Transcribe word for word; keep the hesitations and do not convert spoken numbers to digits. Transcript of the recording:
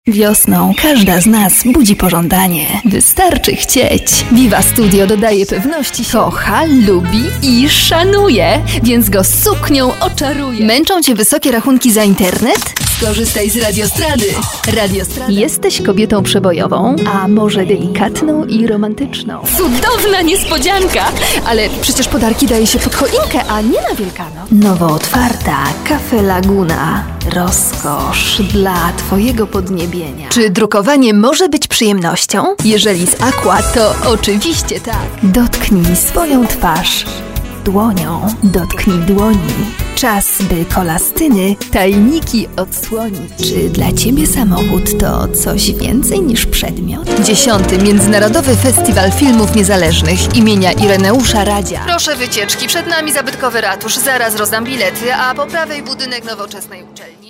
Wiosną każda z nas budzi pożądanie. Wystarczy chcieć. Viva Studio dodaje pewności, kocha, lubi i szanuje, więc go suknią oczaruje. Męczą cię wysokie rachunki za internet? Skorzystaj z Radiostrady. Radiostrada. Jesteś kobietą przebojową, a może delikatną i romantyczną. Cudowna niespodzianka! Ale przecież podarki daje się pod choinkę, a nie na Wielkanoc. Nowo otwarta Cafe Laguna. Rozkosz dla twojego podniebienia. Czy drukowanie może być przyjemnością? Jeżeli z Aqua, to oczywiście tak. Dotknij swoją twarz dłonią. Dotknij dłoni. Czas, by kolastyny tajniki odsłonić. Czy dla ciebie samochód to coś więcej niż przedmiot? Dziesiąty Międzynarodowy Festiwal Filmów Niezależnych imienia Ireneusza Radzia. Proszę wycieczki, przed nami zabytkowy ratusz, zaraz rozdam bilety, a po prawej budynek nowoczesnej uczelni.